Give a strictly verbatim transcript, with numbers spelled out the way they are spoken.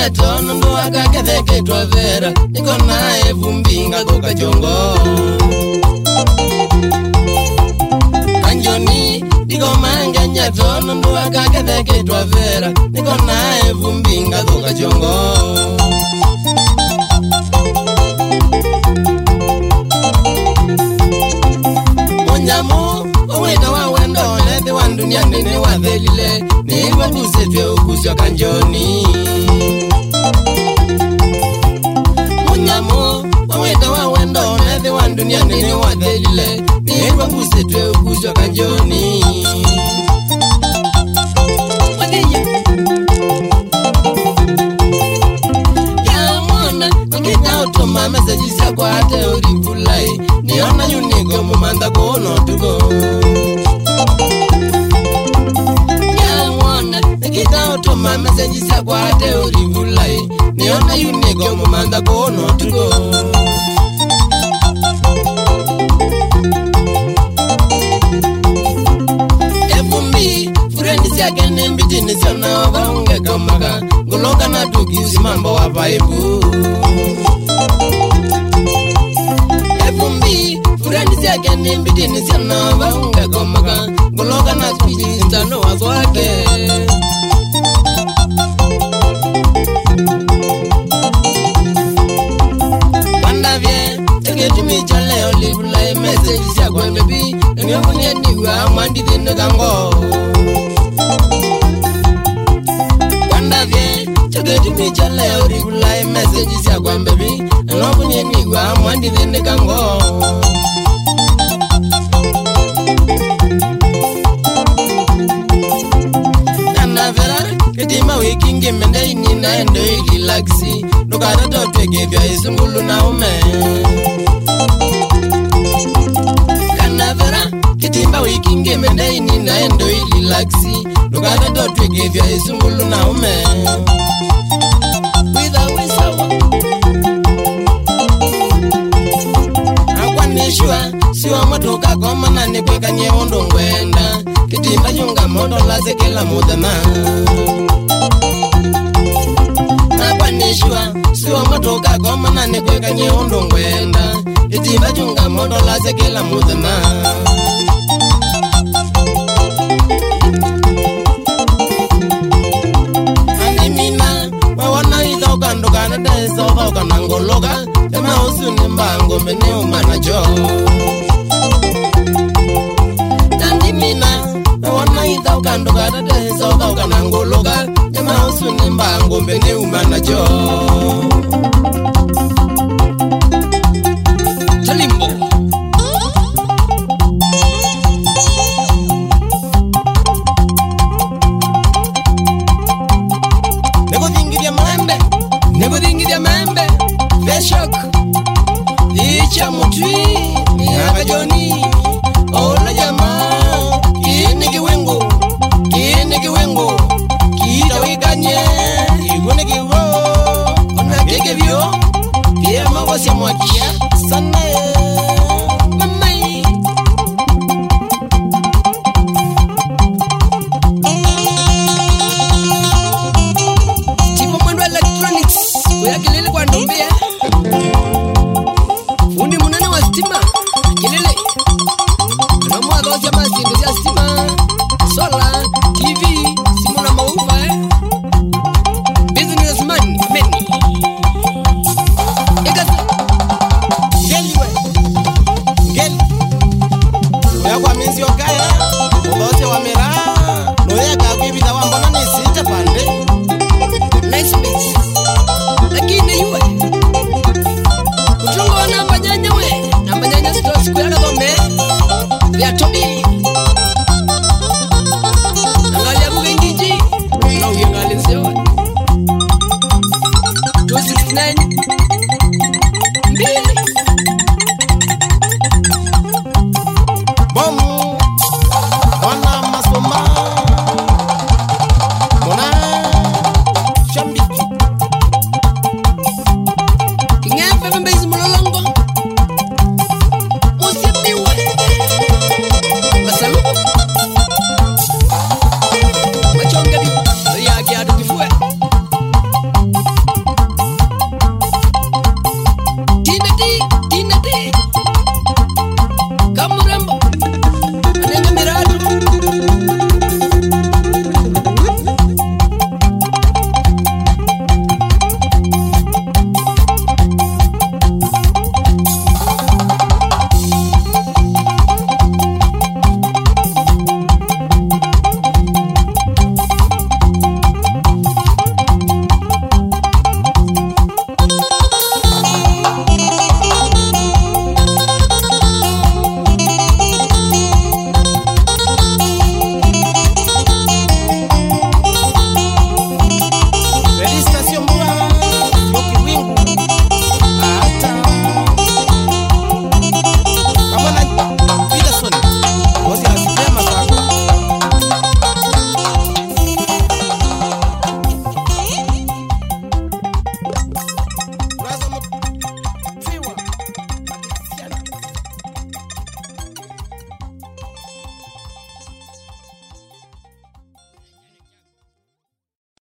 nganya tono ndo akaketheke twavera niko nae vumbinga koka chongo Kanjoni niko manganya tono ndo akaketheke twavera niko nae vumbinga koka chongo Monyamu Wenda wa wendo lethi wa dunia nene wa thelile Niwa kusetwe ukusyo kanjoni Munyamu Wenda wa wendo lethi wa dunia nene wa thelile Niwa kusetwe ukusyo kanjoni Wadiya Ya mwana Ngita utoma message siya kwa ate urivulai Niona yuniko mumanda kono tuko Ya mwana Ngita utoma message siya kwa ate urivulai Niona yuniko mumanda kono tuko Efumbi Fureni siya kene mbitini siya na waunge kamaga Nguloka na tuki usimambo wa paibu Efumbi Fureni siya kene mbitini siya na waunge kamaga Nguloka na tuki usimambo wa swake Wandavye Tegetumi chale olivulai message siya kwa mbebi Nyofunye niwa mwandi dhine kango Wandavye Tegetumi chale olivulai message siya kwa mbebi Nyofunye niwa mwandi dhine kango Nanavera Ketima wikingi mende inina endo ililaksi Nukara tote kebya isungulu na ume Kanavera Ketima wikingi mende inina endo ililaksi Nukara tote kebya isungulu na ume Witha wisawa Akwanishwa Siwa matoka kwa mana nikweka nye ondo ngwenda Ketima yunga modo laze kela mudana Nakwanishwa Siwa matoka kwa mana nikweka nye ondo ngwenda Ketima yunga modo laze kela mudana Animina Wawana ito kandoka na deso Vauka nangoloka Tema usu nimbango mene umana jo Animina Wawana ito kandoka na deso Vauka nangoloka Tema usu nimbango mene umana jo Chalimbo Nego dingirya mambe Nego dingirya mambe Veshok Icha mutwi Yaka joni Ola jama Kine kiwengo Kine kiwengo Kita wikanye Igune kiwo Ona kike vyo Kia mawasi ya mwakia Sana Mamai Tipo mwendo electronics Kuya kilele kwa ndombea Fundi munene wa stima Kilele Anamua dozi ya masindu ya stima Sola, T V, simu na maufa eh Businessman, meni Ekaza Geli we Geli Uya kwa minzi okaya Uloze wa mera Noya kakibita wa mbona nisita pande Nice mix Lakini yuwe Kuchungo wa namba nyanya we Namba nyanya sito siku yana gombe Vya tobi Angalia buge ngiji Na uye ngali nsewa two sixty-nine